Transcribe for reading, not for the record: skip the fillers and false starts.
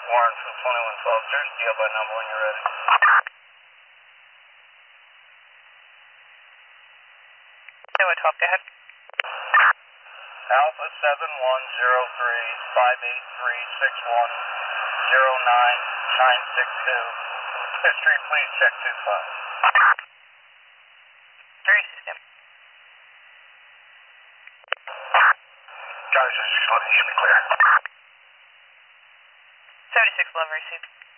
Warren from 2112. There's deal by number when you're ready. Go ahead. Alpha 7103-583-6109962. History, please check 25. Jury system. Charlie 6611, you should be clear. 7611 received.